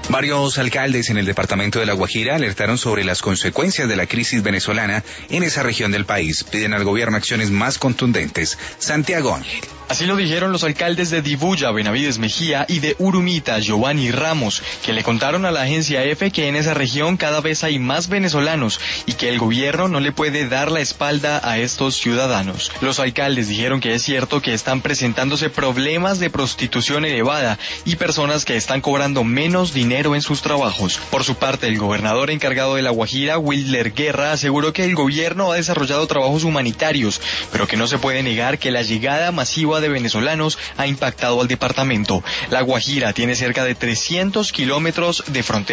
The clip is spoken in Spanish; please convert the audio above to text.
Varios alcaldes en el departamento de La Guajira alertaron sobre las consecuencias de la crisis venezolana en esa región del país. Piden al gobierno acciones más contundentes. Santiago Ángel. Así lo dijeron los alcaldes de Dibuya, Benavides Mejía, y de Urumita, Giovanni Ramos, que le contaron a la agencia EFE que en esa región cada vez hay más venezolanos y que el gobierno no le puede dar la espalda a estos ciudadanos. Los alcaldes dijeron que es cierto que están presentándose problemas de prostitución elevada y personas que están cobrando menos dinero en sus trabajos. Por su parte, el gobernador encargado de La Guajira, Wilder Guerra, aseguró que el gobierno ha desarrollado trabajos humanitarios, pero que no se puede negar que la llegada masiva de venezolanos ha impactado al departamento. La Guajira tiene cerca de 300 kilómetros de frontera